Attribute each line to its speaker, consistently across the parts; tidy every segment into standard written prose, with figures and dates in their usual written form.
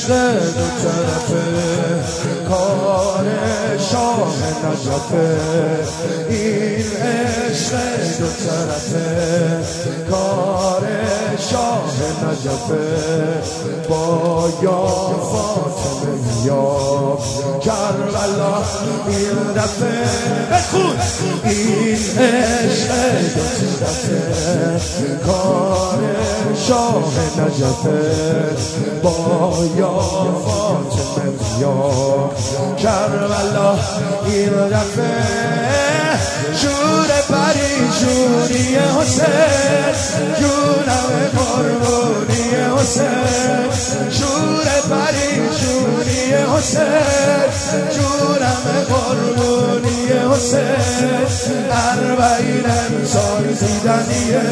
Speaker 1: عشق دو طرفه کار شاه نجفه این عشق دو طرفه کار شاه نجفه با یا فاطمه یا کربلا این دفعه بخون این عشق دو طرفه کار شاه نجفه با یا فاطمه یا کربلا این دفعه شور پریشونی حسین جونم قربونی حسین شور پریشونی حسین جونم قربونی حسین اربعین امسال دیدنیه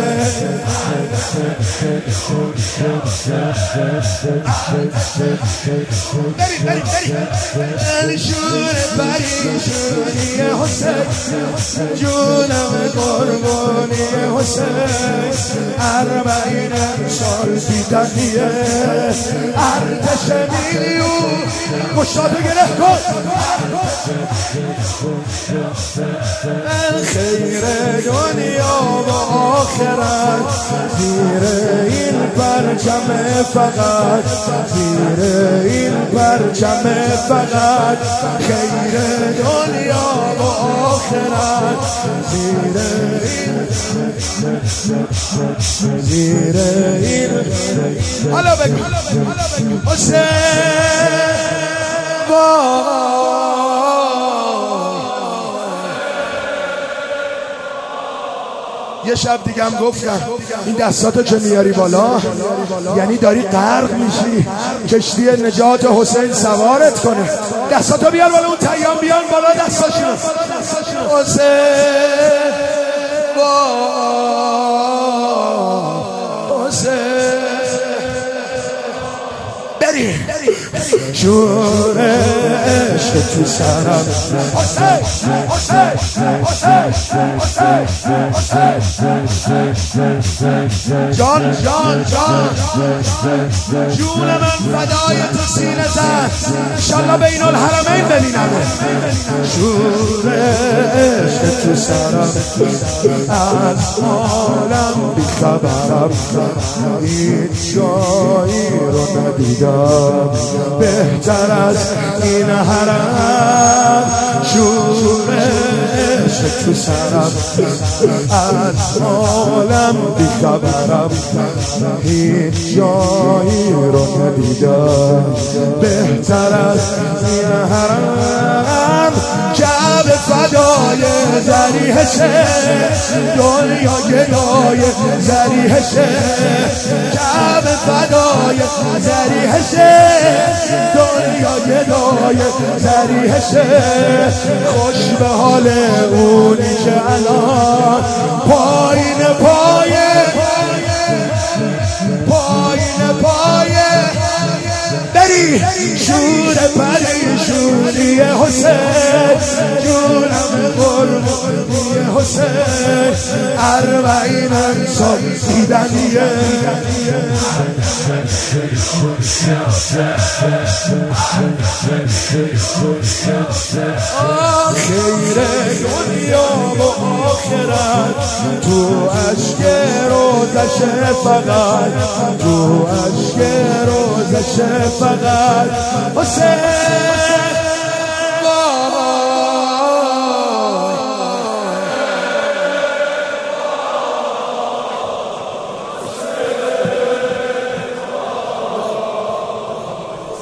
Speaker 1: برید شور پریشونی حسین جونم قربانی حسین اربعین امسال دیدنیه ارتش میلیون مشتاق گره کن خیر دنیا و آخرت زیر این پرچم فقط زیر این پرچم فقط خیر دنیا و آخرت زیر این حالا بگو حسین یه شب دیگه هم گفتم این دستاتو که میاری بالا یعنی داری غرق میشی کشتی نجات حسین سوارت کنه دستاتو بیار بالا اون تیام بیان بالا دستاشونو حسین بری شور عشق تو سرم جان جان جان جون من فدای تو سینه زن انشالله بین الحرمین ببینم شور عشق تو سرم از عالم بیخبرم هیچ جایی رو ندیدم بهتر از این حرم شور عشق تو سرم از عالم بیخبرم هیچ جایی رو ندیدم بهتر از این حرم کعبه فدای ذریحشه دنیا گدای ذریحشه کعبه فدای ذریحشه دنیا گدای ذریحشه خوش به حال اونی که الان پایین پایه بری شور پریشونی حسین جونم قربونی حسین اربعین امسال دیدنیه خیر دنیا و آخرت تو عشق روزش فقط تو عشق روزش فقط حسین